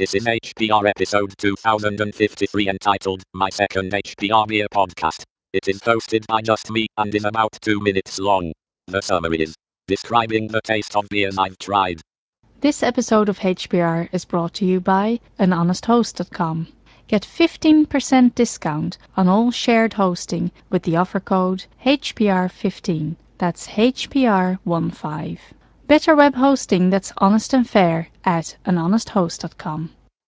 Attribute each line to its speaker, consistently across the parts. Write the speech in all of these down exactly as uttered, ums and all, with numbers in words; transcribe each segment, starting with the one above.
Speaker 1: This is H P R episode two thousand fifty-three entitled My Second H P R Beer Podcast. It is hosted by just me and is about two minutes long. The summary is describing the taste of beers I've tried.
Speaker 2: This episode of H P R is brought to you by an honest host dot com. Get fifteen percent discount on all shared hosting with the offer code H P R fifteen. That's H P R fifteen. Better web hosting that's honest and fair at an honest host dot com.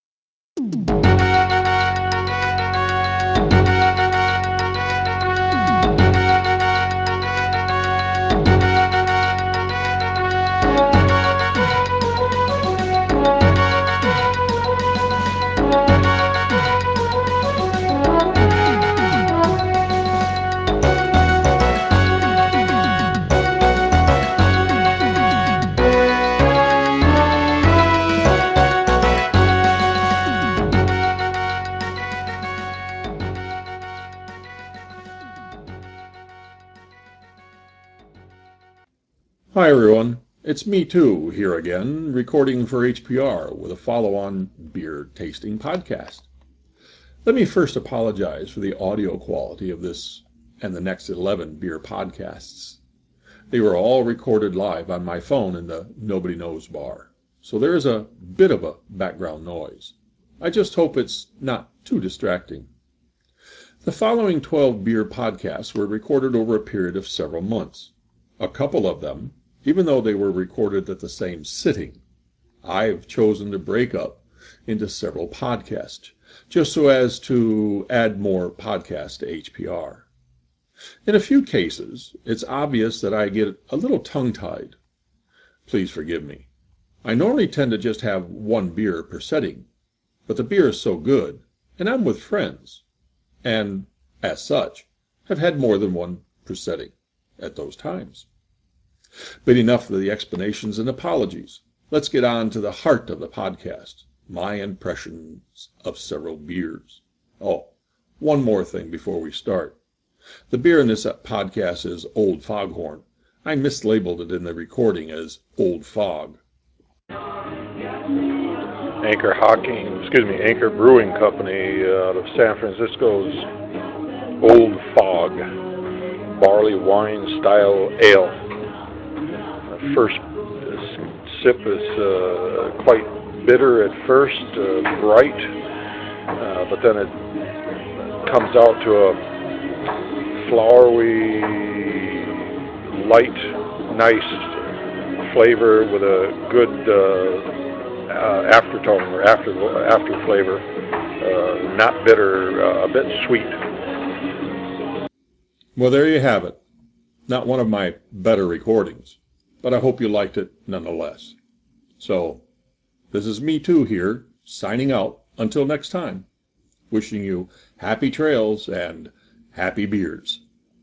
Speaker 3: Hi everyone, it's me too here again, recording for H P R with a follow-on beer tasting podcast. Let me first apologize for the audio quality of this and the next eleven beer podcasts. They were all recorded live on my phone in the Nobody Knows bar, so there is a bit of a background noise. I just hope it's not too distracting. The following twelve beer podcasts were recorded over a period of several months. A couple of them, even though they were recorded at the same sitting, I've chosen to break up into several podcasts, just so as to add more podcasts to H P R. In a few cases, it's obvious that I get a little tongue-tied. Please forgive me. I normally tend to just have one beer per setting, but the beer is so good, and I'm with friends, and, as such, have had more than one per setting at those times. But enough of the explanations and apologies. Let's get on to the heart of the podcast, my impressions of several beers. Oh, one more thing before we start. The beer in this podcast is Old Foghorn. I mislabeled it in the recording as Old Fog.
Speaker 4: Anchor Hocking, excuse me, Anchor Brewing Company out of San Francisco's Old Fog barley wine style ale. First sip is uh, quite bitter at first, uh, bright, uh, but then it comes out to a flowery, light, nice flavor with a good uh, uh, aftertone or after after flavor, uh, not bitter, uh, a bit sweet.
Speaker 3: Well, there you have it. Not one of my better recordings, but I hope you liked it nonetheless. So, this is me too here, signing out until next time. Wishing you happy trails and happy beers.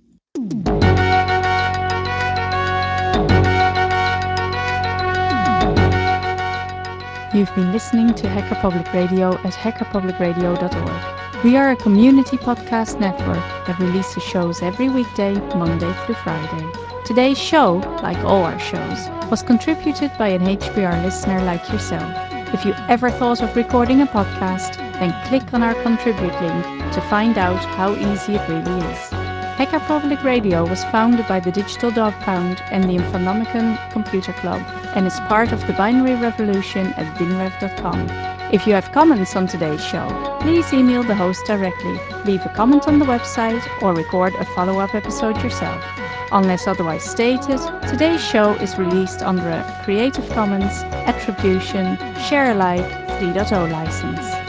Speaker 2: You've been listening to Hacker Public Radio at hacker public radio dot org. We are a community podcast network that releases shows every weekday, Monday through Friday. Today's show, like all our shows, was contributed by an H P R listener like yourself. If you ever thought of recording a podcast, then click on our contribute link to find out how easy it really is. Hacker Public Radio was founded by the Digital Dog Pound and the Infonomicon Computer Club and is part of the binary revolution at binrev dot com. If you have comments on today's show, please email the host directly, leave a comment on the website, or record a follow-up episode yourself. Unless otherwise stated, today's show is released under a Creative Commons Attribution Share Alike three point oh license.